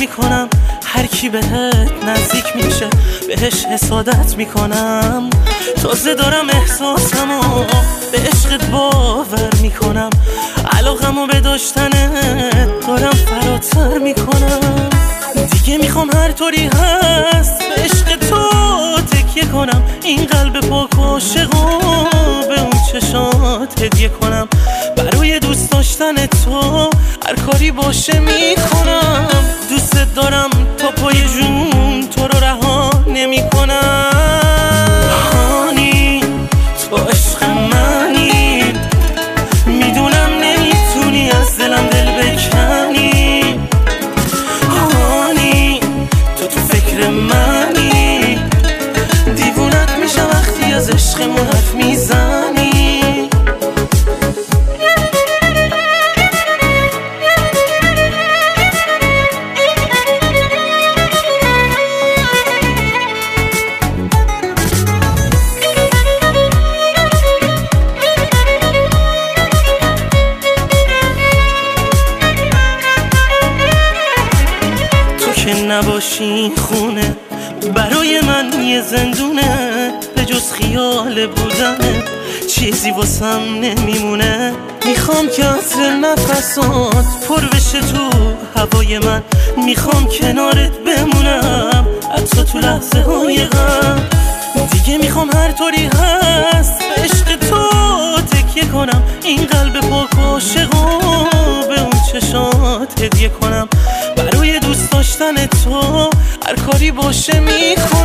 میکنم، هر کی بهت نزدیک میشه بهش حسادت میکنم. تازه دارم احساسمو به عشقت باور میکنم، علاقمو به داشتنت دارم فراتر میکنم. دیگه میخوام هر طوری هست به عشق تو تکیه کنم، این قلب پاک و عاشقو به اون چشات هدیه کنم. برای دوست داشتن تو هر کاری باشه میکنم. دوستت دارم تا پای جون تو رو رها نمیکنم. هانی تو عشق منی، میدونم نمیتونی از دلم دل بکنی. هانی تو فکر منی، دیوونت میشه وقتی از عشقمون حرف میزنی. که نباشی خونه برای من یه زندونه، به جز خیال بودنه چیزی واسم نمیمونه. میخوام که عطر نفسات پر بشه تو هوای من، میخوام کنارت بمونم حتی تو لحظه های غم. دیگه میخوام هر طوری هست به عشق تو تکیه کنم، این قلب پاک و عاشقو به اون چشات هدیه کنم. برای دوست داشتن تو هر کاری باشه میکنم.